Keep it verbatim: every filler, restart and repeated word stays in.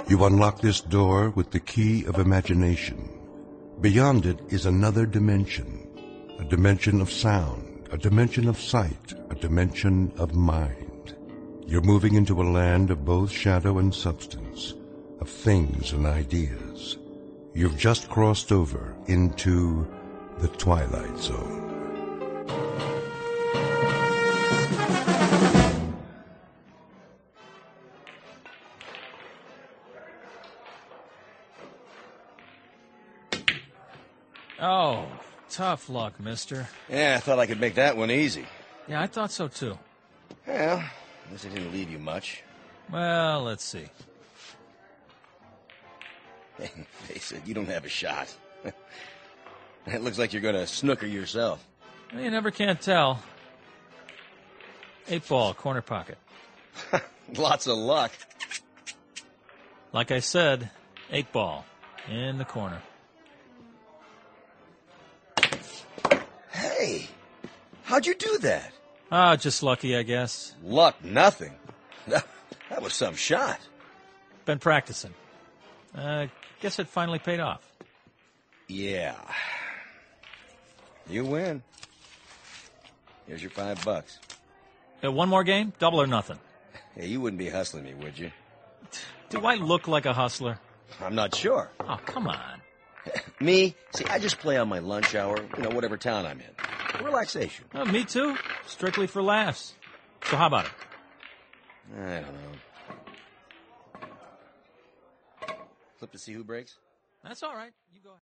You unlock this door with the key of imagination. Beyond it is another dimension, a dimension of sound, a dimension of sight, a dimension of mind. You're moving into a land of both shadow and substance, of things and ideas. You've just crossed over into the Twilight Zone. Oh, tough luck, mister. Yeah, I thought I could make that one easy. Yeah, I thought so, too. Well, I guess it didn't leave you much. Well, let's see. They said you don't have a shot. It looks like you're going to snooker yourself. Well, you never can tell. Eight ball, corner pocket. Lots of luck. Like I said, eight ball, in the corner. Hey, how'd you do that? Ah, just lucky, I guess. Luck, nothing. That, that was some shot. Been practicing. Uh, guess it finally paid off. Yeah. You win. Here's your five bucks. Uh, one more game? Double or nothing? Hey, you wouldn't be hustling me, would you? Do I look like a hustler? I'm not sure. Oh, come on. Me? See, I just play on my lunch hour, you know, whatever town I'm in. Relaxation. Uh, me too. Strictly for laughs. So how about it? I don't know. Flip to see who breaks? That's all right. You go ahead.